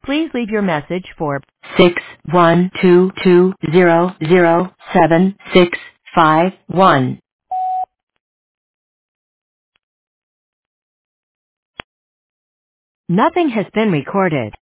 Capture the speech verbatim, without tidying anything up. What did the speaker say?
Please leave your message for six one two two zero zero seven six five one. Nothing has been recorded.